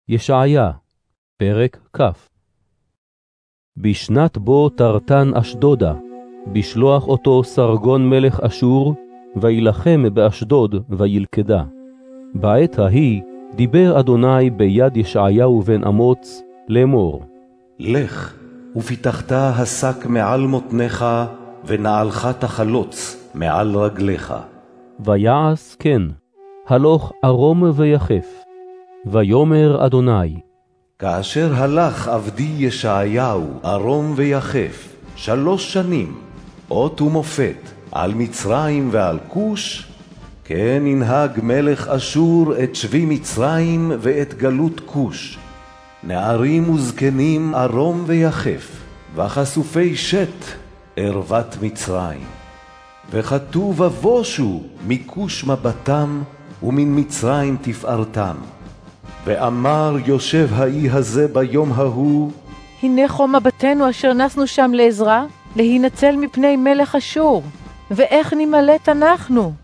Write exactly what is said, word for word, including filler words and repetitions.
ישעיה, פרק כ'. בשנת בו תרתן אשדודה, בשלוח אותו סרגון מלך אשור, וילחם באשדוד וילכדה. בעת ההיא דיבר אדוני ביד ישעיהו בן אמוץ לאמור. לך, ופיתחת השק מעל מותניך, ונעלך תחלוץ מעל רגליך. ויעש כן, הלוך ערום ויחף. ויאמר אדוני, כאשר הלך עבדי ישעיהו ערום ויחף שלוש שנים, אות ומופת על מצרים ועל כוש, כן ינהג מלך אשור את שבי מצרים ואת גלות כוש. נערים וזקנים ערום ויחף, וחשופי שת ערוות מצרים. וכתוב ובושו מכוש מבטם, ומן מצרים תפארתם. ואמר יושב האי הזה ביום ההוא, הנה חום מבטנו אשר נסנו שם לעזרה, להינצל מפני מלך אשור. ואיך נמלט אנחנו?